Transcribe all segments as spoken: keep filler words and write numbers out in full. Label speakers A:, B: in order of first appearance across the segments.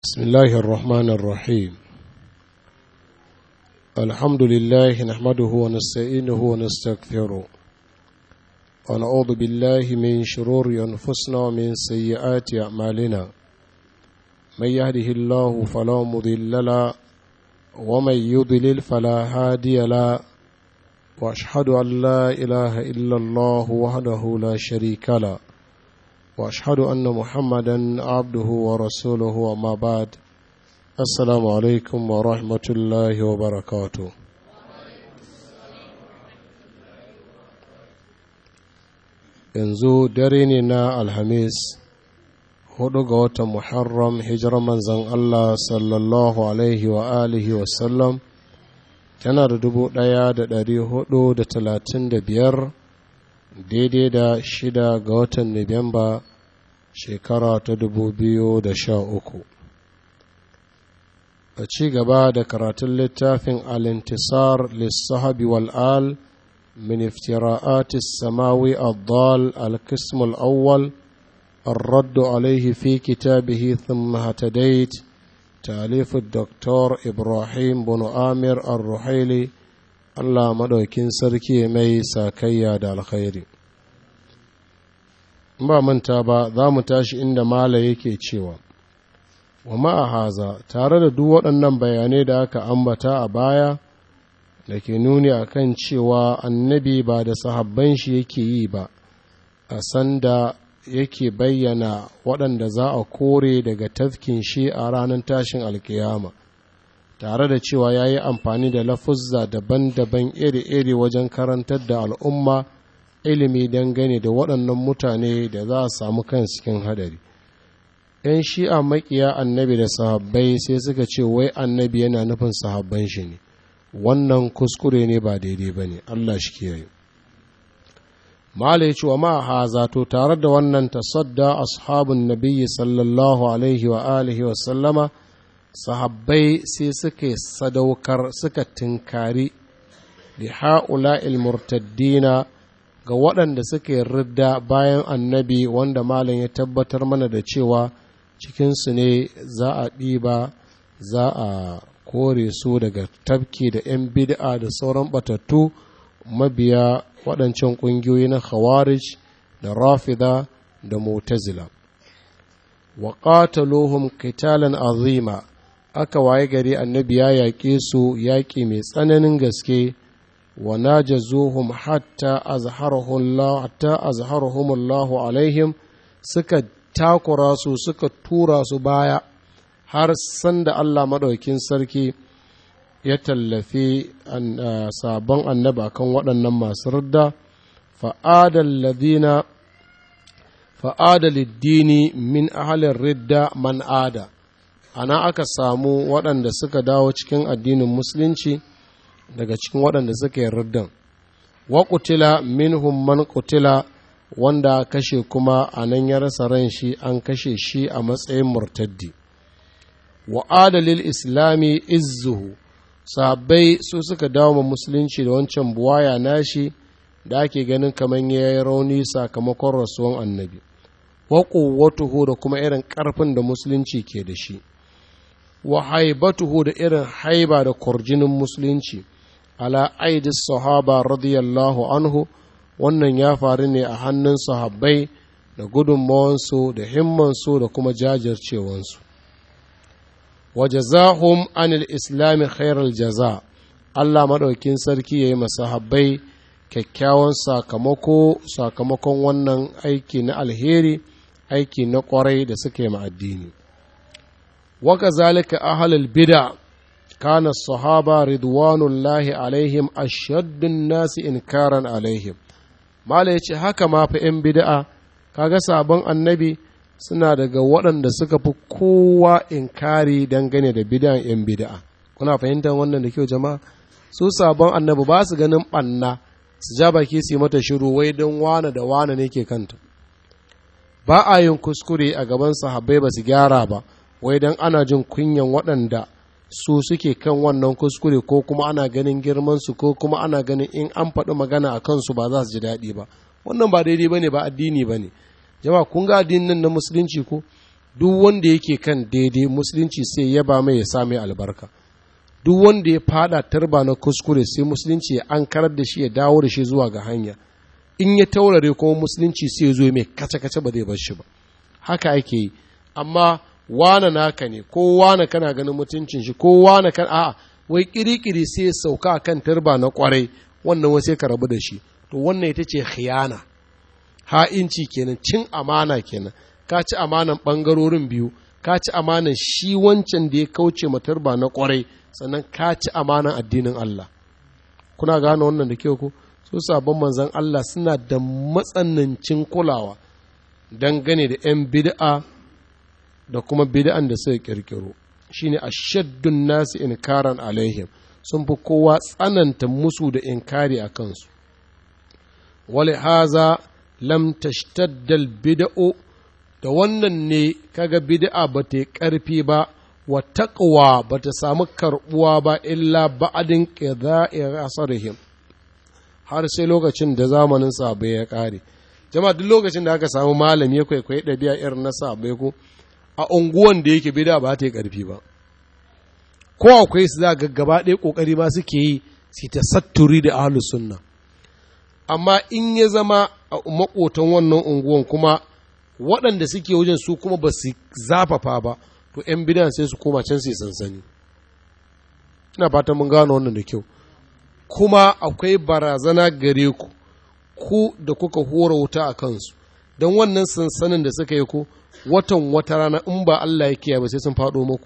A: بسم الله الرحمن الرحيم. الحمد لله نحمده ونستعينه ونستغفره ونعوذ بالله من شرور أنفسنا ومن سيئات أعمالنا. من يهده الله فلا مضل له ومن يضلل فلا هادي له، وأشهد أن لا إله إلا الله وحده لا شريك له، وأشهد أن محمدا عبده ورسوله. وما بعد، السلام عليكم ورحمة الله وبركاته. yanzu dare ne na alhamis hudu ga watan muharram hijirar manzan Allah sallallahu alaihi wa alihi wasallam tana da dubu daya da dari hudu da talatin da biyar, daidai da shida ga watan Nuwamba shekara ta dubu biyu da sha uku. A ci gaba da karatun littafin al-intisar lissahabi wal'al min iftira'ati samawi ad-dal al-qism al-awwal الرد عليه في كتابه ثم هتديت تأليف الدكتور إبراهيم بن آمر الرحيلي Allah maɗaukin sarki mai sakayya da alkhairi. Ba manta ba za mu tashi inda mala yake cewa, wa ma'a haza tare da duk waɗannan bayanai da aka ambata a baya da ke nuni a kan cewa annabi ba da sahabban shi yake yi ba, a sanda yake bayyana waɗanda za a kore daga tafkin shi a ranar tashin alkiyama. Tare da cewa ya yi amfani da lafuzza daban-daban iri-iri wajen karantar da al'umma ilimi dangane da waɗannan mutane da za a samu kan cikin hadari. ‘Yan shi'a maƙiya annabi da sahabbai sai suka ce wai annabi yana nufin sahabban shi ne, wannan kuskure ne ba daidai ba ne, Allah shi kiyaye. Mala ya ce wa ma haza to tare da wannan tasadda ashabun nabiyyi sallallahu alaihi wa alihi wa sallama, sahabbai sai suka sadaukar suka tinkari da ha'ula ilmurtaddina ga waɗanda suka ridda bayan annabi, wanda malam ya tabbatar mana da cewa cikinsu ne za a ɗiba za a kore su daga tafki da ‘yan bid'a da sauran batattu mabiya waɗancan ƙungiyoyi na khawarij da rafida da mutazila. wa qataluhum qitalan azima, aka waye gari annabi ya yaƙe su yaƙi mai tsananin gaske. wa najazuhum hatta azharahu Allah hatta azharahum Allah alaihim, suka takura su suka tura su baya har sanda Allah madaukin sarki ya tallafi sabon annabi akan waɗannan masu ridda. fa'adal ladina fa'ada lid-dini min ahlin ridda man ada, ana aka samu waɗanda suka dawo cikin addinin musulunci daga cikin waɗanda suka yi riddan. wa qutila minhum man qutila, wanda kashe kuma a nan ya rasa ran shi, an kashe shi a matsayin murtaddi. wa adalil islami izzuhu, sahabbai su suka dawo ma musulunci da wancan buwaya nashi da ake ganin kamar ya yi rauni sakamakon rasuwan annabi. wa quwwatuhu, da kuma irin ƙarfin da musulunci ke da shi. wa haibatuhu, da irin haiba da kwarjinin musulunci ala aidis sahaba radiyallahu anhu, wannan ya faru ne a hannun sahabbai da gudunmawansu da himmansu da kuma jajircewansu. wa jazahum anil islami khairal jaza, Allah maɗaukin sarki ya yi masahabbai kyakkyawan sakamako sakamakon wannan aiki na alheri, aiki na ƙwarai da suke ma addini. wa kazalika ahlul bid'a kana sahaba ridwanullahi alaihim ashaddun nasi inkaran alaihim. Mala yace haka ma fa ‘yan bid'a, kaga sabon annabi suna daga waɗanda suka fi kowa inkari dangane da bid'an ‘yan bid'a. Kuna fahimtar wannan da kyau jama'a? Su sabon annabi ba su ganin ɓanna su ja baki su yi mata shiru wai don wane da wane ne ke kanta. Ba a yin kuskure a gaban sahabbai ba su gyara ba, wai don ana jin kunyan waɗanda su suke kan wannan kuskure, ko kuma ana ganin girmansu, ko kuma ana ganin in an faɗi magana a kansu ba za su ji daɗi ba. Wannan ba daidai ba ne, ba addini ba ne. Jama'a kun ga addinin nan na musulunci ko duk wanda yake kan daidai musulunci sai ya ba mai ya sa mai albarka, duk wanda ya fada tarba na kuskure sai musulunci ya ankarar da shi ya dawo da shi zuwa ga hanya, in ya taurare kuma musulunci sai ya zo mai kace-kace ba zai bar shi ba. Haka ake yi, amma wane naka ne ko wane kana ganin mutuncin shi ko wane kan a'a wai kirikiri sai ya sauka kan tarba na kwarai, wannan wai sai ka rabu da shi. To wannan ita ce khiyana, ha'inci kenan, cin amana kenan. Ka ci amanan ɓangarorin biyu, ka ci amanan shi wancan da ya kauce matarba na ƙwarai, sannan ka ci amanan addinin Allah. Kuna gane wannan da kyau ko? Su sabon manzan Allah suna da matsanancin kulawa dangane da ‘yan bid'a da kuma bid'an da suka ƙirƙiro. Shi ne ashaddun nasu inkaran alaihim, sun fi kowa tsananta musu da inkari a kansu. Wali haza lam tashtaddal bid'u, da wannan ne kaga bid'a ba ta yi ƙarfi ba, wa taqwa ba ta samu karɓuwa ba illa ba'adin qida'i asarihim, har sai lokacin da zamanin sahabbai ya ƙare. Jama'a duk lokacin da aka samu malami ya kwaikwayi ɗabi'a irin na sahabbai ko a unguwan da yake bid'a ba ta yi ƙarfi ba, ko akwai su za ga gaba ɗaya ƙoƙari ma suke yi su ta satturi da ahlus sunna. Amma in ya zama a maƙotan wannan unguwan kuma waɗanda suke wajen su kuma ba su zafafa ba, to ‘yan bidan sai su koma can su sansani. Ina fatan mun gano wannan da kyau. Kuma akwai barazana gare ku, ku da kuka hora wuta a kansu, don wannan sansanin da suka yi ku watan wata rana in ba Allah ya kiyaye ba sai sun faɗo muku.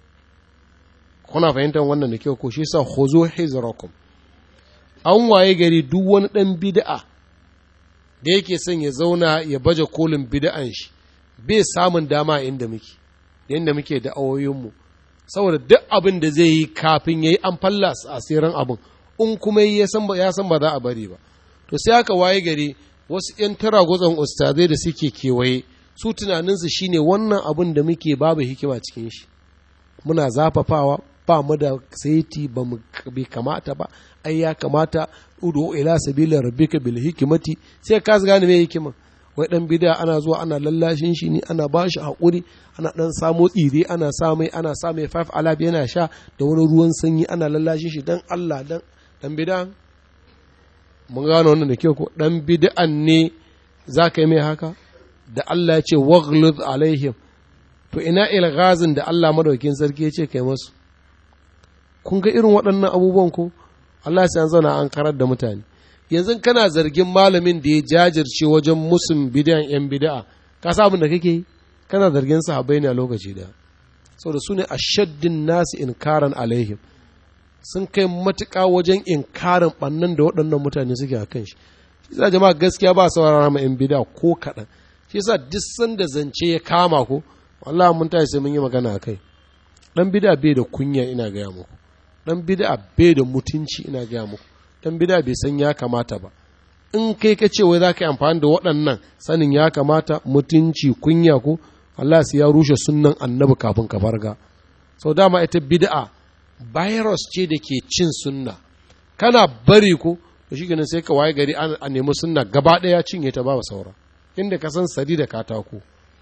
A: Kuna fahimtar wannan da kyau ko? Shi sa khuzu hizrakum. An waye gari duk wani ɗan bid'a da yake son ya zauna ya baje kolin bid'an shi bai samun dama inda muke, yadda muke da awoyinmu, saboda duk abin da zai yi kafin ya yi an falla asirin abin, in kuma ya san ba za a bari ba. To sai aka waye gari wasu ‘yan tara gwazon ustazai da suke kewaye, su tunaninsu shine wannan abin da muke babu hikima cikin shi, muna zafafawa, ba mu da saiti, ba mu bai kamata ba, ai ya kamata udu ila sabila rabbika bil hikmati. Sai ka gane me hikima, wai dan bid'a ana zuwa ana lallashin shi ne, ana ba shi hakuri, ana dan samo tsire, ana sa mai ana sa mai five alab yana sha da wani ruwan sanyi, ana lallashin shi dan Allah. dan dan bid'a, mun gano wannan da kyau ko? Dan bid'an ne zaka yi mai haka da Allah ya ce waghlud alaihim. To ina ilghazin da Allah madaukin sarki ya ce kai masu? Kun ga irin waɗannan abubuwan ko? Allah sai an zauna an karar da mutane. Yanzu kana zargin malamin da ya jajirce wajen musun bid'an yan bid'a, ka sa abin da kake yi? Kana zargin sahabbai ne a lokaci da, saboda su ne ashaddin nasu inkaran alaihim, sun kai matuƙa wajen inkarin ɓannan da waɗannan mutane suke a kan shi. Shi sa jama'a gaskiya ba saurara ma yan bid'a ko kaɗan. Shi sa duk sanda zance ya kama ko, wallahi mun tashi sai mun yi magana a kai. Ɗan bid'a bai da kunya, ina gaya muku. Dan bid'a bai da mutunci, ina gaya muku. Dan bid'a bai san ya kamata ba. In kai ka ce wai za ka yi amfani da waɗannan sanin ya kamata, mutunci, kunya ko, Allah sai ya rushe sunnan annabi kafin ka farga. Sau dama ita bid'a virus ce da ke cin sunna. Kana bari ko, to shi ganin sai ka waye gari a nemi sunna gaba ɗaya cinye ta ba saura. Inda ka san sadi da katako.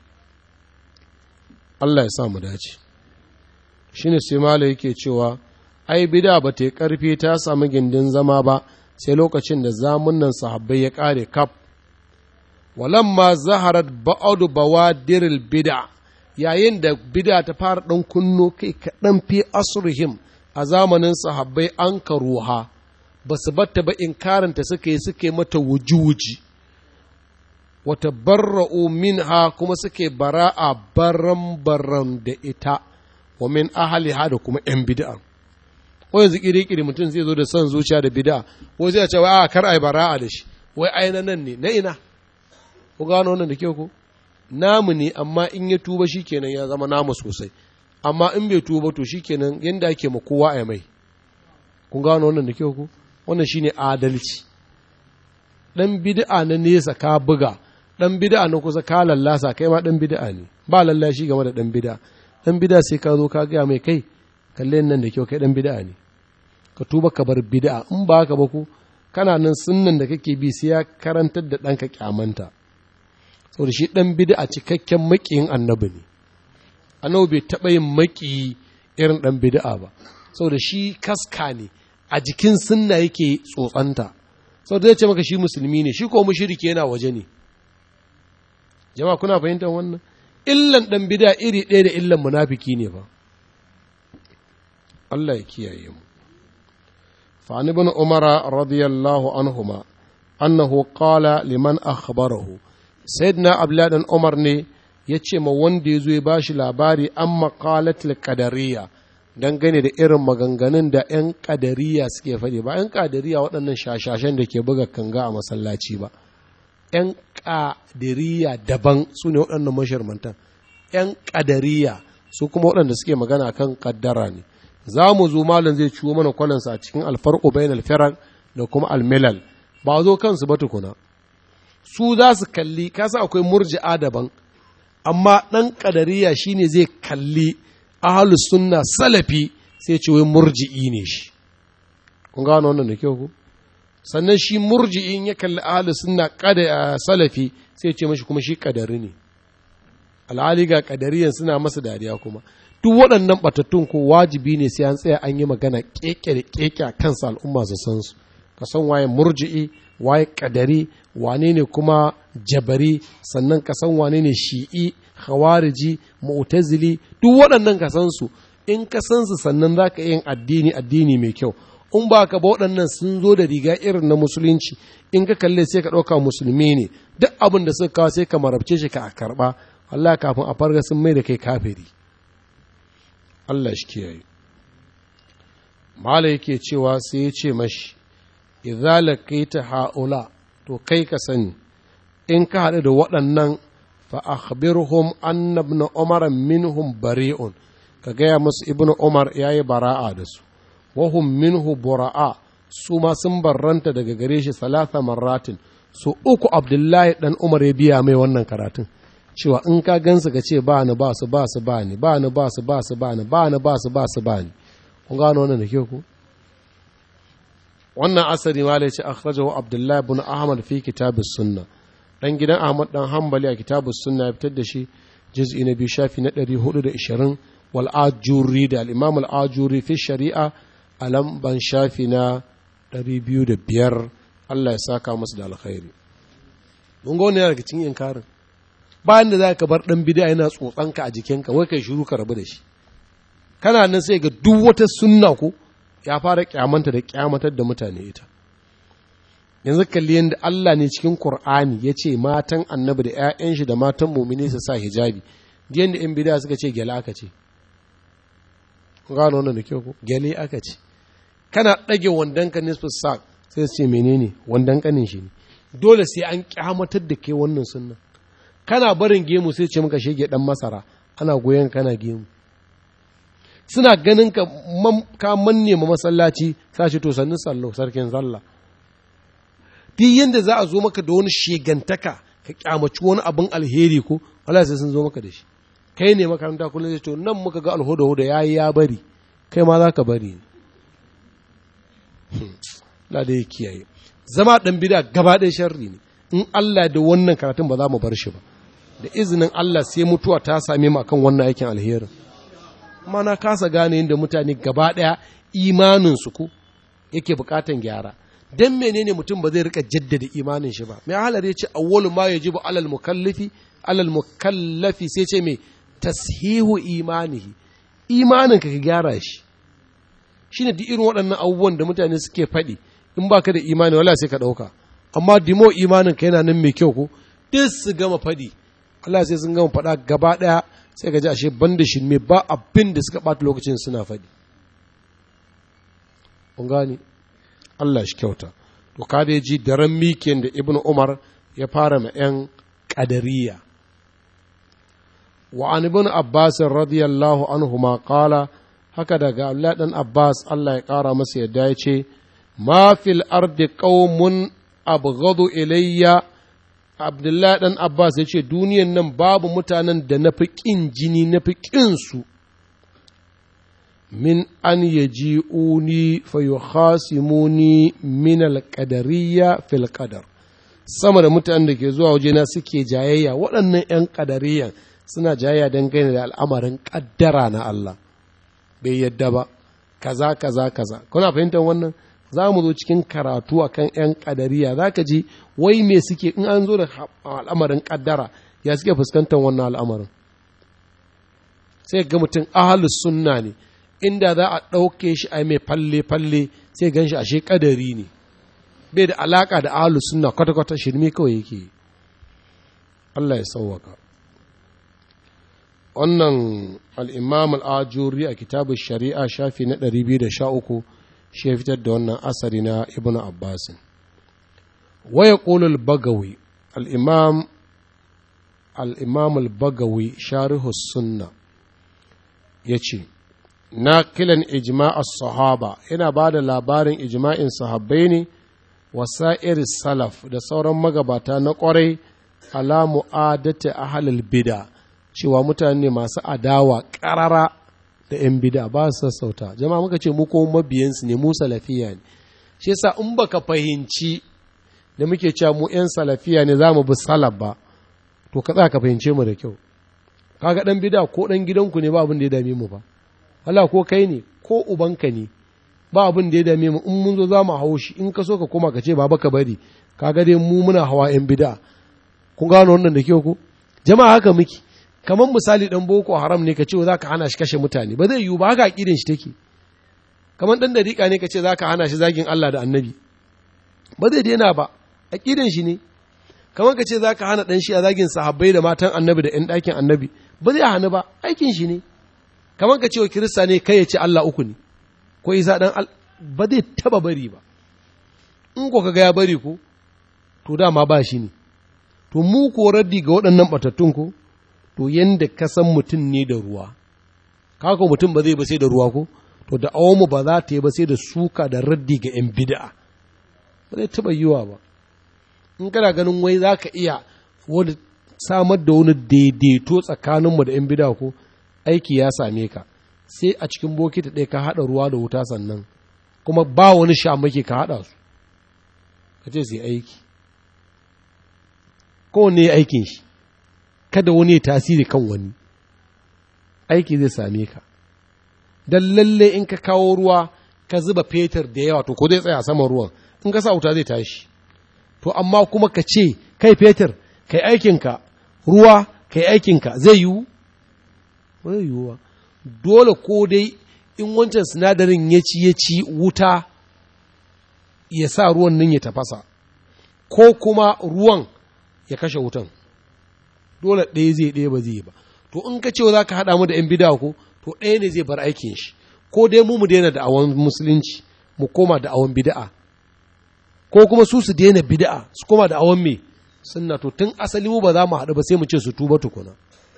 A: Allah ya sa mu dace. Shine sai malai yake cewa ai bida ba ta yi ƙarfi ta sami gindin zama ba sai lokacin da zamunan sahabbai ya ƙare kaf. Walamma zaharat ba'adu bawadiril bid'a, yayin da bid'a ta fara ɗan kunno kai kaɗan fi asrihim a zamanin sahabbai, an karuha ba su batta ba inkaranta suka yi suke mata wuji-wuji, wata barra'u minha kuma suke bara'a baram-baram da ita, wa min ahaliha da kuma ‘yan bid'a. Ko yanzu kiri-kiri mutum zai zo da son zuciya da bid'a, ko zai ce wai a kar ai bara'a da shi, wai aina nan ne, na ina? Ku gano wannan da kyau ko? Namu ne, amma in ya tuba shikenan ya zama namu sosai, amma in bai tuba to shikenan yanda ake ma kowa a mai. Kun gano wannan da kyau ko? Wannan shine adalci. Dan bid'a na nesa ka buga, dan bid'a na kusa ka lallasa, kai ma dan bid'a ne. Ba lallashi game da dan bid'a. Dan bid'a sai ka zo ka ga mai kai, kalle nan da kyau, kai dan bid'a ne. Ka tuba ka bar bid'a, in ba haka ba ku kana nan sunnan da kake bi sai ya karantar da ɗanka kyamanta. Saboda shi ɗan bid'a cikakken maƙiyin annabi ne, annabi bai taɓa yin maki irin ɗan bid'a ba saboda shi kaska ne a jikin sunna yake tsotsanta saboda zai ce maka shi musulmi ne shi ko mushriki yana waje ne jama'a kuna fahimtar wannan illan ɗan bid'a iri ɗaya da illan munafiki ne ba Allah ya kiyaye mu fa an ibn umara radiyallahu anhuma annahu qala liman akhbarahu sayyidina abdullah dan umar ne ya ce ma wanda ya zo ya bashi labari an maqalatul qadariyya dangane da irin maganganun da 'yan ƙadariya suke faɗi ba 'yan ƙadariya waɗannan shashashen da ke buga kanga a masallaci ba 'yan ƙadariya daban su ne waɗannan mashirmantan 'yan ƙadariya su kuma waɗanda suke magana kan ƙaddara ne za mu zo malam zai ciwo mana kwalansa a cikin alfarƙo bayan alfirar da kuma almilal ba zo kansu ba tukuna su za su kalli kasa akwai murji'a daban amma ɗan ƙadariya shine zai kalli ahalus sunna salafi sai ce wai murji'i ne shi kun gano wannan da kyau ku sannan shi murji'in ya kalli ahalus sunna kada salafi sai ce mashi kuma shi kadari ne alhali ga kadariyan suna masa dariya kuma duk waɗannan batattun ko wajibi ne sai an tsaya an yi magana keke da keke a kansa al'umma su san su ka san waye murji'i waye kadari wane ne kuma jabari sannan ka san wane ne shi'i khawariji mu'tazili duk waɗannan ka san su in ka san su sannan za ka yin addini addini mai kyau in ba ka ba waɗannan sun zo da riga irin na musulunci in ka kalle sai ka ɗauka musulmi ne duk abin da suka kawo sai ka marabce shi ka a karɓa Allah kafin a farga sun mai da kai kafiri Allah shi kiyaye mala yake cewa sai ya ce mashi idza laqaita haula to kai ka sani in ka haɗu da waɗannan fa akhbirhum anna ibn umar minhum bari'un ka gaya musu ibn umar yayi bara'a da su wa hum minhu bura'a su ma sun barranta daga gare shi salasa marratin su uku abdullahi dan umar ya biya mai wannan karatun cewa in ka gansu ka ce ba ni ba su ba su ba ni ba ni ba su ba su ba ni ba ni ba su ba su ba ni kun gano wannan da ke ku wannan asari ma ce akhrajahu abdullahi ibn ahmad fi kitab as-sunnah dan gidan ahmad dan hanbali a kitab as-sunnah ya fitar da shi juz'i na biyu shafi na ɗari hudu da ashirin wal ajuri da al-imam al-ajuri fi shari'a a lamban shafi na ɗari biyu da biyar Allah ya saka musu da alkhairi mun ga wannan yana daga cikin inkarin bayan da za ka bar ɗan bid'a yana tsotsanka a jikinka wai kai shiru ka rabu da shi kana nan sai ga duk wata sunna ko ya fara kyamanta da kyamatar da mutane ita yanzu kalli yadda Allah ne cikin Qur'ani ya ce matan annabi da 'ya'yan shi da matan mumini su sa hijabi yadda yan bid'a suka ce gyale aka ce gano wannan da kyau ko gyale aka ce kana ɗage wandon ka nisfu sa sai su ce menene wandon kanin shi ne dole sai an kyamatar da ke wannan sunna kana barin gemu sai ce maka shege dan masara ana goyon kana gemu suna ganin ka ka manne ma masallaci sashi to sannin sallo sarkin zalla duk yanda za a zo maka da wani shegantaka ka kyamaci wani abin alheri ko Allah sai sun zo maka da shi kai ne makaranta kullum zai to nan muka ga alhuda huda yayi ya bari kai ma za ka bari la da kiyaye zama dan bid'a gaba ɗaya sharri ne in Allah da wannan karatun ba za mu bar shi ba da izinin Allah sai mutuwa ta same mu akan wannan aikin alherin amma na kasa gane yadda mutane gaba ɗaya imaninsu ko yake bukatan gyara dan menene mutum ba zai rika jaddada imanin shi ba mai halar ya ce awwalu ma yajibu alal mukallafi alal mukallafi sai ce mai tashihu imanihi imanin ka gyara shi shine duk irin waɗannan abubuwan da mutane suke faɗi in baka da imani wala sai ka ɗauka amma dimo imanin ka yana nan mai kyau ko duk su gama faɗi Allah sai sun gama faɗa gaba ɗaya sai ka ji ashe ban da shi mai ba abin da suka ɓata lokacin suna faɗi kun gani Allah shi kyauta to ka da ji daren mikin da ibnu umar ya fara ma yan ƙadariya wa an ibn abbas radiyallahu anhu ma qala haka daga Allah dan abbas Allah ya ƙara masa yadda ya ce ma fil ardi qaumun abghadu ilayya Abdullahi ɗan Abbas ya ce, duniyan nan babu mutanen da na fi ƙin jini na fi ƙinsu, min an ya ji uni fayo hasimuni min alƙadariya fil ƙadar. Sama da mutanen da ke zuwa wajena suke jayayya waɗannan ‘yan ƙadariyan suna jayayya dangane da al'amarin kaddara na Allah bai yadda ba kaza kaza kaza kuna fahimtar wannan za mu zo cikin karatu akan yan kadariya zaka ji wai me suke in an zo da al'amarin kaddara ya suke fuskantar wannan al'amarin sai ga mutum ahlus sunna ne inda za a ɗauke shi a mai falle falle sai gan shi ashe kadari ne bai da alaka da ahlus sunna kwata kwata shirme kawai yake Allah ya sauwaka wannan al'imam al'ajuri a kitabun shari'a shafi na ɗari biyu da sha uku shi ya fitar da wannan asari na ibn abbasin waya ƙolul bagawi al'imam al-bagawi sharihus sunna ya ce na kilan ijma'ar sahaba yana ba da labarin ijma'in sahabbai ne wasa'ir salaf da sauran magabata na ƙwarai ala mu'adati ahlul bid'a cewa mutane masu adawa ƙarara da ‘yan bida ba su sassauta jama'a muka ce mu ko mabiyansu ne mu salafiya ne shi yasa in baka fahimci da muke cewa mu ‘yan salafiya ne za mu bi salaf ba to ka tsaya ka fahimce mu da kyau kaga ɗan bida ko ɗan gidanku ne ba abin da ya dame mu ba Allah ko kai ne ko ubanka ne ba abin da ya dame mu in mun zo za mu hau shi in ka so ka koma ka ce baba ka bari kaga dai mu muna hawa ‘yan bida kun gano wannan da kyau ko jama'a haka muke kamar misali ɗan boko haram ne ka ce za ka hana shi kashe mutane ba zai yiwu ba haka aƙidin shi take kamar ɗan dariƙa ne ka ce za ka hana shi zagin Allah da annabi ba zai daina ba aƙidin shi ne kamar ka ce za ka hana ɗan shi a zagin sahabbai da matan annabi da ‘yan ɗakin annabi ba zai hana ba aikin shi ne kamar ka ce wa kirista ne kai ya ce Allah uku ne ko isa ɗan ba zai taba bari ba in ko kaga ya bari ko to dama ba shi ne to mu ko raddi ga waɗannan batattun ko to yanda ka san mutum ne da ruwa kaka mutum ba zai ba sai da ruwa ko to da awomu ba za ta yi ba sai da suka da raddi ga ‘yan bida'a ba zai taɓa yiwa ba in kana ganin wai za ka iya wani samar da wani daidaito tsakaninmu da ‘yan bida'a ko aiki ya same ka sai a cikin bokiti ɗaya ka haɗa ruwa da wuta sannan kuma ba wani shamake ka haɗa su ka ce sai aiki kowanne ya aikin shi kada wani ya tasiri kan wani aiki zai same ka don lalle in ka kawo ruwa ka zuba fetur da yawa to ko zai tsaya saman ruwan in ka sa wuta zai tashi to amma kuma ka ce kai fetur kai aikinka ruwa kai aikinka zai yiwu ba zai yiwu ba dole ko dai in wancan sinadarin ya ci ya ci wuta ya sa ruwan nan ya tafasa ko kuma ruwan ya kashe wutan dole ɗaya zai ɗaya ba zai ba to in ka cewa za ka haɗa mu da ‘yan bida ko to ɗaya ne zai bar aikin shi ko dai mu mu daina da awon musulunci mu koma da awon bida'a ko kuma su su daina bida'a su koma da awon me sunna to tun asali mu ba za mu haɗu ba sai mu ce su tuba tukuna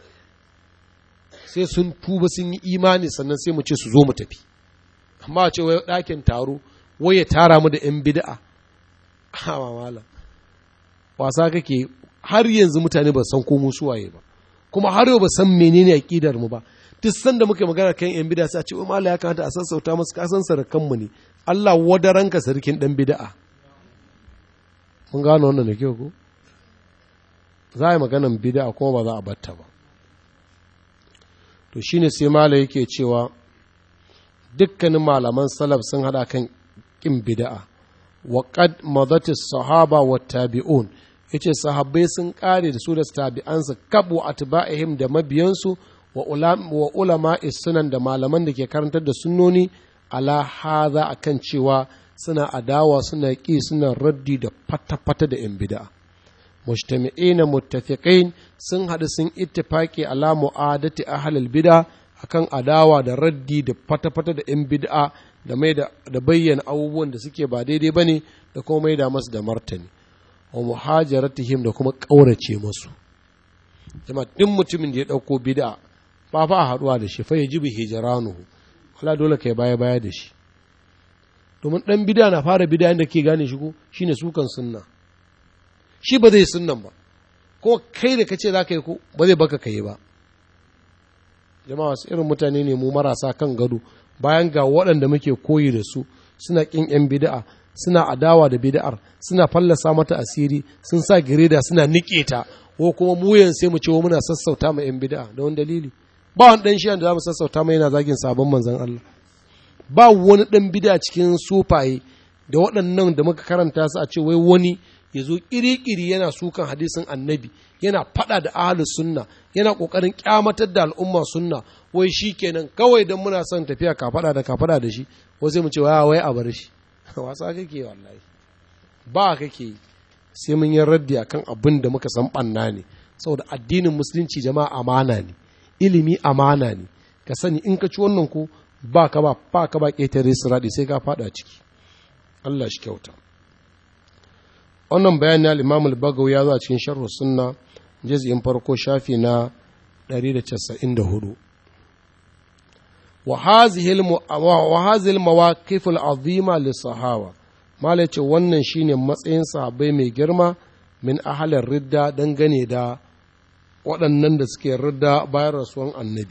A: sai sun tuba sun yi imani sannan sai mu ce su zo mu tafi amma a ce wai ɗakin taro wai ya tara mu da ‘yan bida'a ha mamala wasa kake har yanzu mutane ba san ko mu suwaye ba kuma har yau ba san menene aqidar mu ba duk sanda muke magana kan yan bid'a sai a ce o mallaka ya kamata a sassauta musu kasan sarakan mu ne Allah wadaranka sarkin dan bid'a mun gano wannan da kyau ko za a yi maganan bid'a kuma ba za a batta ba to shine sai malai yake cewa dukkanin malaman salaf sun hada kan kin bid'a wa qad madati sahaba wa tabi'un yace sahabbai sun kare da su da tabi'ansu kabu atba'ihim da mabiyansu wa ulama wa ulama sunan da malaman da ke karantar da sunnoni ala hadha akan cewa suna adawa suna ki suna raddi da fata-fata da yan bid'a mujtami'ina muttafiqin sun hadu sun ittifaqi ala mu'adati ahlul bid'a akan adawa da raddi da fata-fata da yan bid'a da mai da bayyana abubuwan da suke ba daidai bane da kuma mai da masu da martani wa muhajaratihim da kuma ƙaurace musu jama duk mutumin da ya ɗauko bid'a ba fa a haɗuwa da shi fa yajibu hijranuhu wala dole kai baya baya da shi domin ɗan bid'a na fara bid'a inda ke gane shi ko shine sukan sunna shi ba zai sunnan ba ko kai da kace za ka yi ko ba zai baka kai ba jama'a wasu irin mutane ne mu marasa kan gado bayan ga waɗanda muke koyi da su suna ƙin yan bid'a suna adawa da bid'ar, suna fallasa mata asiri, sun sa gireda suna nike ta, ko kuma muyan sai mu ce muna sassauta ma yan bid'a da wani dalili. Ba wani dan shi da za mu sassauta mai yana zagin sabon manzon Allah. Ba wani dan bid'a cikin sufaye da waɗannan da muka karanta su a ce wai wani ya zo ƙiri-ƙiri yana sukan hadisin annabi, yana faɗa da ahalus sunna, yana ƙoƙarin ƙyamatar da al'umma sunna, wai shi kenan kawai don muna son tafiya ka faɗa da ka faɗa da shi, wai sai mu ce waya wai a bar shi. Wasa kake wallahi. Ba kake sai mun yi raddi akan abin da muka san ɓanna ne, saboda addinin musulunci jama'a amana ne, ilimi amana ne, ka sani in ka ci wannan ko ba ka ba ba ka ba ƙetare siraɗi sai ka faɗa ciki. Allah shi kyauta. Wannan bayani al-Imam al-Bagawi ya zo a cikin Sharh Sunna juz'in farko shafi na ɗari da casa'in da hudu. Wa hadhihi wa hadhihi al-mawaqif al-azima lis-sahaba. Mala ce wannan shine matsayin sahabbai mai girma min ahalar ridda dangane da waɗannan da suke ridda bayan rasuwan annabi.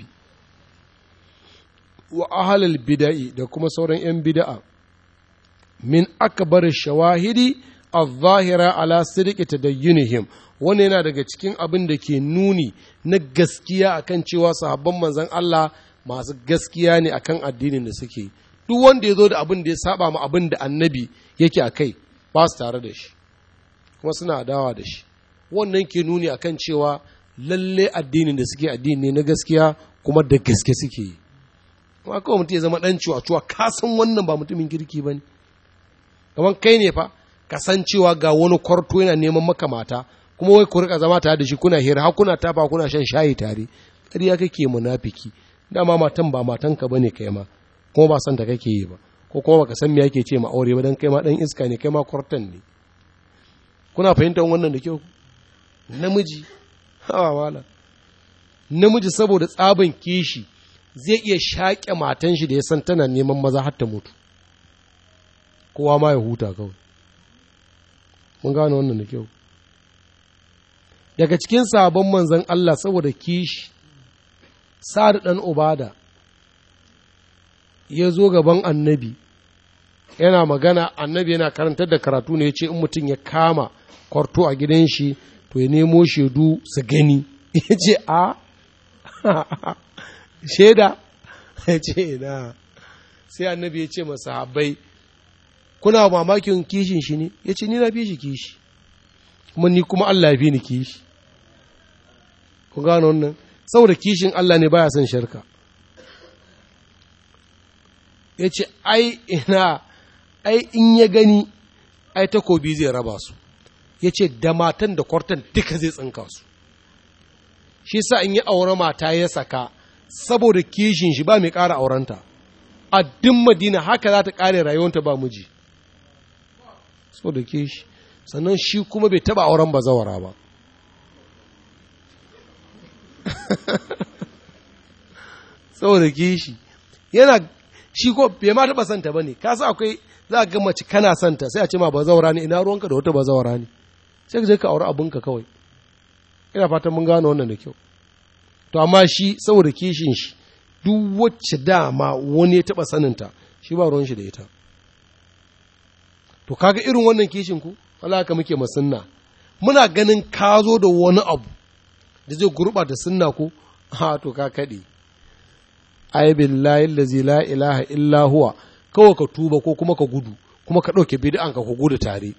A: Wa ahalal bid'i da kuma sauran 'yan bid'a min akbar shawahidi al-zahira ala sidqi tadayyunihim. Wannan yana daga cikin abin da ke nuni na gaskiya akan cewa sahabban manzon Allah masu gaskiya ne akan addinin da suke. Duk wanda ya zo da abin da ya saba ma abin da annabi yake a kai ba su tare da shi kuma suna adawa da shi. Wannan ke nuni akan cewa lalle addinin da suke addini ne na gaskiya kuma da gaske suke yi. Kuma kawai mutum ya zama ɗan ciwa ciwa ka san wannan ba mutumin kirki ba ne. Kamar kai ne fa ka san cewa ga wani kwarto yana neman maka mata kuma wai ku rika zama tare da shi kuna hira har kuna tafa kuna shan shayi tare. Ƙarya kake munafiki. Dama matan ba matanka bane kai ma kuma ba san ta kake yi ba ko kuma baka san me yake ce ma aure ba dan kai ma dan iska ne kai ma kwartan ne. Kuna fahimtar wannan da kyau? Namiji hawa wala namiji saboda tsaban kishi zai iya shaƙe matan shi da ya san tana neman maza har ta mutu. Kowa ma ya huta kawai. Mun gane wannan da kyau. Daga cikin sabon manzon Allah saboda kishi, Sa'ad ɗan Ubada ya zo gaban annabi, yana magana, annabi yana karantar da karatu ne ya ce in mutum ya kama kwarto a gidan shi to ya nemo shaidu su gani. Ya ce a shaida ya ce na. Sai annabi ya ce masa habai, kuna mamakin kishin shi ne? Ya ce ni na fi shi kishi kuma ni kuma Allah ya fi ni kishi. Ku gano wannan? Saboda kishin Allah ne baya son shirka. Ya ce ai ina ai in ya gani ai takobi zai raba su. Ya ce da matan da kwartan duka zai tsinka su. Shi sa in yi aure mata ya saka saboda kishin shi ba mai ƙara aurenta. A duk Madina haka za ta ƙare rayuwanta ba miji. Saboda kishi. Sannan shi kuma bai taɓa auren bazawara ba. Saboda kishi. Yana shi ko bai ma taɓa santa ba ne. Ka sa akwai za ga mace kana santa sai a ce ma bazawara ne, ina ruwanka da wata bazawara ne. Sai ka je ka aure abinka kawai. Ina fatan mun gano wannan da kyau. To amma shi saboda kishin shi duk wacce dama wani ya taɓa saninta shi ba ruwan shi da ita. To kaga irin wannan kishin ku wala haka muke masunna. Muna ganin ka zo da wani abu da zai gurɓata sunna ko ha to ka kaɗe. Ai billahi allazi la ilaha illa huwa, kawai ka tuba ko kuma ka gudu kuma ka ɗauke bid'an ka ku gudu tare.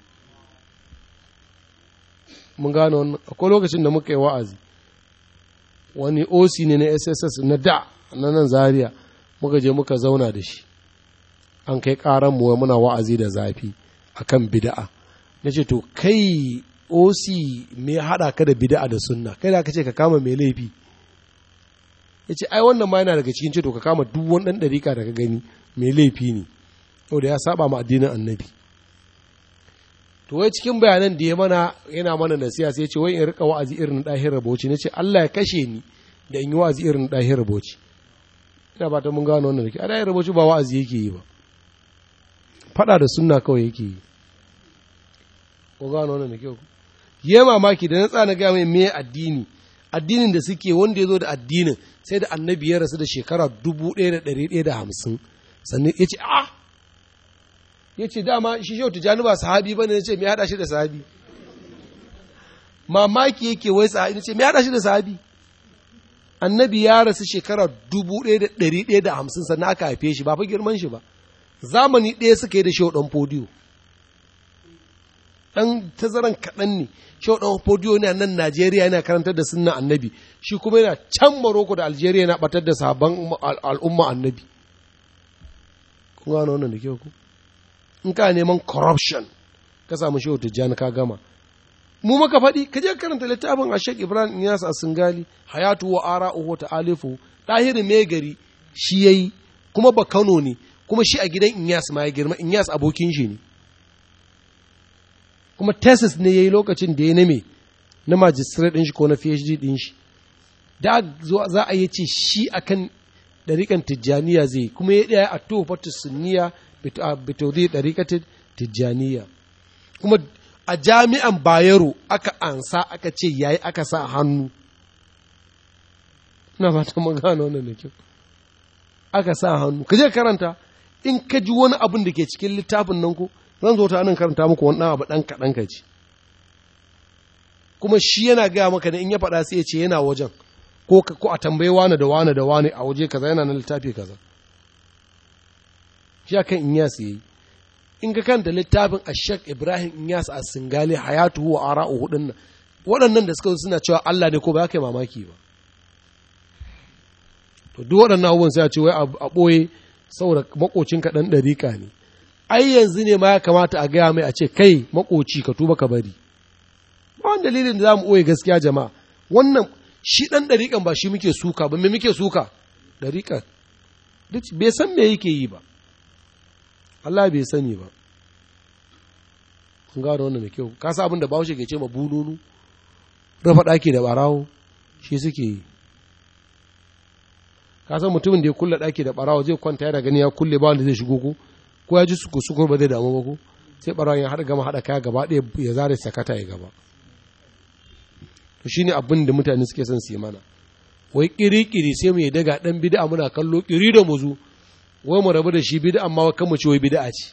A: Mun gane wannan. Akwai lokacin da muka yi wa'azi wani O C ne na S S S na da na nan Zaria, muka je muka zauna da shi, an kai ƙaran mu muna wa'azi da zafi akan bid'a. Na ce to kai O C me haɗa ka da bid'a da sunna, kai da aka ce ka kama mai laifi. Ya ce ai wannan ma yana daga cikin ce to ka kama duk wani ɗan ɗarika da ka gani mai laifi ne, yau da ya saba ma addinin annabi. To wai cikin bayanan da ya mana yana mana nasiha sai ya ce wai in rika wa'azi irin ɗahir raboci. Na ce Allah ya kashe ni da in yi wa'azi irin ɗahir raboci. Ina ba ta mun gano wannan da ke a ɗahir raboci ba wa'azi yake yi ba, faɗa da sunna kawai yake yi. Ko gano wannan da kyau? Yi mamaki da na tsana gaya mai me addini, addinin da suke wanda ya zo da addinin sai da annabi ya rasu da shekara dubu ɗaya da ɗari ɗaya da hamsin sannan ya ce a ya ce dama shi Shehu Tijjani ba sahabi ba ne, ya ce me haɗa shi da sahabi, mamaki yake wai sahabi, ya ce me haɗa shi da sahabi. Annabi ya rasu shekara dubu ɗaya da ɗari ɗaya da hamsin sannan aka haife shi, ba fa girman shi ba, zamani ɗaya suka yi da Shehu ɗan Fodiyo, ɗan tazaran kaɗan ne. Shehu ɗan Fodiyo ne nan Najeriya yana karantar da sunna annabi, shi kuma yana can Morocco da Algeria yana ɓatar da sabon al'umma annabi. Kun gano wannan da kyau ku? In ka neman corruption ka samu Shehu Tijjani ka gama. Mu maka faɗi, ka je karanta littafin a Sheikh Ibrahim Inyas a Singali, Hayatu wa Ara'uhu ta Alifu, ɗahirin mai gari shi ya yi, kuma ba Kano ne, kuma shi a gidan Inyas ma ya girma, Inyas abokin shi ne. Kuma thesis ne ya yi lokacin da ya name na magistrate ɗin shi ko na PhD ɗin shi. Da za a yi ce shi akan ɗariƙan Tijjaniya zai, kuma ya ɗaya a Tuhfatu Sunniya bitawdi ɗariƙatin Tijjaniya. Kuma a jami'an Bayero aka ansa aka ce yayi aka sa hannu. Ina ba ta magana wannan da kyau. Aka sa hannu. Ka je karanta, in ka ji wani abin da ke cikin littafin nan ko, zan zo ta nan karanta muku wani abu ɗan kaɗan ka ci. Kuma shi yana gaya maka ne in ya faɗa sai ya ce yana wajen, ko ko a tambayi wane da wane da wane a waje kaza yana na littafi kaza. Shi akan Inyas yayi. In ka kanta littafin Ashek Ibrahim Inyas a Singali Hayatuhu wa Ara'uhu din nan, waɗannan da suka suna cewa Allah ne ko ba ka yi mamaki ba. To duk waɗannan abubuwan sai a ce wai a ɓoye saboda makocinka ɗan ɗariƙa ne. Ai yanzu ne ma ya kamata a gaya mai a ce kai makoci ka tuba ka bari. Ba wani dalilin da za mu ɓoye gaskiya jama'a. Wannan shi ɗan ɗariƙan ba shi muke suka ba, me muke suka? Ɗariƙan. Duk bai san me yake yi ba. Allah bai sani ba. Kun gano wannan da kyau. Ka sa abin da Bahaushe ke ce ma bununu, rafa ɗaki da ɓarawo, shi suke yi. Ka san mutumin da ya kulle ɗaki da ɓarawo zai kwanta yana gani ya kulle ba wanda zai shigo ko, ko ya ji suku suku ba zai damu ba ko, sai ɓarawon ya haɗa gama haɗa kaya gaba ɗaya ya zare sakata ya gaba. To shine abin da mutane suke son su yi mana. Wai ƙiri-ƙiri sai mu yi daga ɗan bid'a muna kallo ƙiri da muzu. Wai mu rabu da shi bid'a amma kan mu ce wai bid'a ce.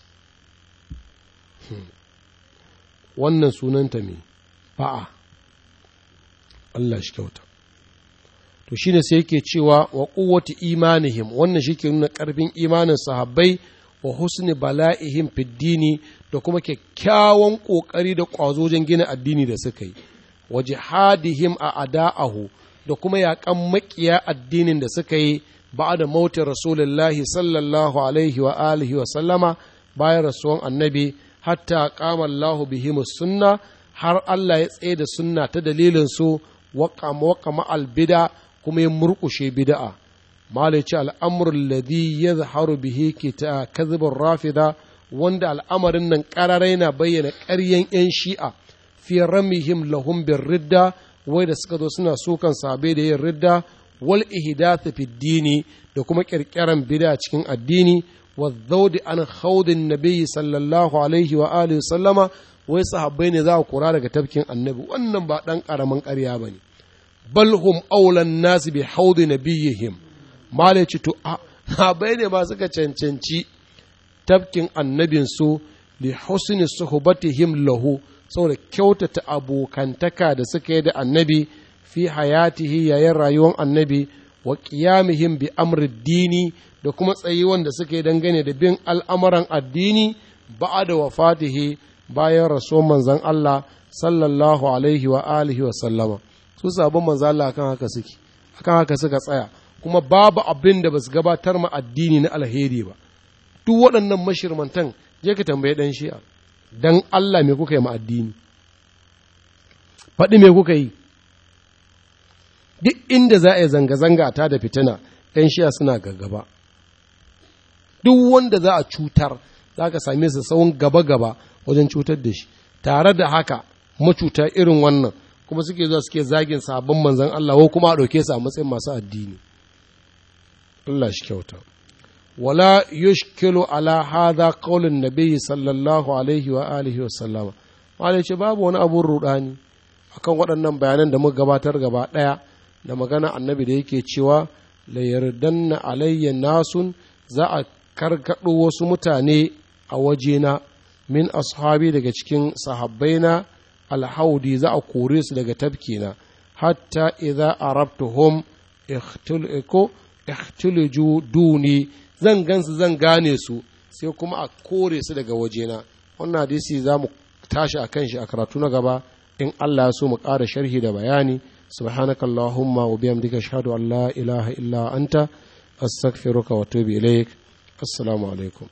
A: Wannan sunanta me? Ba'a. Allah shi kyauta. To shine sai yake cewa wa quwwati imanihim, wannan shi ke nuna ƙarfin imanin sahabbai wa husni bala'ihim fid dini, da kuma kyakkyawan ƙoƙari da ƙwazojin gina addini da suka yi. Wa jihadihim a ada'ahu, da kuma yaƙan maƙiya addinin da suka yi ba da mautin rasulullahi sallallahu alaihi wa alihi wa sallama, bayan rasuwan annabi, hatta qama Allahu bihim sunna, har Allah ya tsaye da sunna ta dalilin su, waqama waqama al bid'a, kuma ya murƙushe bid'a. Malici al'amrul ladhi yadhharu bihi kita kadhibur rafida, wanda al'amarin nan ƙararai na bayyana ƙaryen 'yan shi'a fi ramihim lahum bir ridda, wai da suka zo suna sukan sabe da yin ridda, wal ihdath fi dini, da kuma kirkiran bid'a cikin addini, wa zawdi an khawdin nabiyyi sallallahu alaihi wa alihi sallama, wai sahabbai ne za ku kura daga tafkin annabi. Wannan ba dan karaman ƙarya bane. Bal hum awlan nas bi hawdi nabiyyihim, malaci to sahabbai ne ba suka cancanci tafkin annabin su, li husni suhbatihim lahu, saboda kyautata abokantaka da suka yi da annabi fi hayatihi yayin rayuwar annabi, wa qiyamihim bi amri dini, da kuma tsayuwan da suka yi dangane da bin al'amuran addini ba'da wafatihi, bayan rasuwan manzon Allah sallallahu alaihi wa alihi wa sallama. Su sabon manzon Allah akan haka suke, akan haka suka tsaya, kuma babu abin da basu gabatar ma addini na alheri ba. Duk waɗannan mashirmantan je ka tambaye dan shi'a, dan Allah me kuka yi ma addini? Faɗi me kuka yi? Duk inda za a yi zanga-zanga ta da fitina, ‘yan shi'a suna gaggaba. Duk wanda za a cutar, za ka same su tsawon gaba-gaba wajen cutar da shi. Tare da haka, macuta irin wannan, kuma suke zuwa suke zagin sabon manzan Allah, ko kuma a ɗauke su a matsayin masu addini. Allah shi kyauta. Wala yushkilu ala hadha qaulun nabiyyi sallallahu alaihi wa alihi wa sallama. Wala ce babu wani abun rudani akan waɗannan bayanan da muka gabatar gaba ɗaya, da magana annabi da yake cewa la yardanna alayya nasun, za a karkaɗo wasu mutane a wajena min ashabi daga cikin sahabbaina alhaudi za a kore su daga tafkina hatta idza arabtuhum ikhtuliku ikhtiliju duni zan gansu zan gane su sai kuma a kore su daga wajena. wannan hadisi za mu tashi a kan shi a karatu na gaba in Allah ya so mu ƙara sharhi da bayani. subhanakallahumma wa bihamdika ashhadu an la ilaha illa anta astaghfiruka wa atubu ilaik. assalamu alaikum.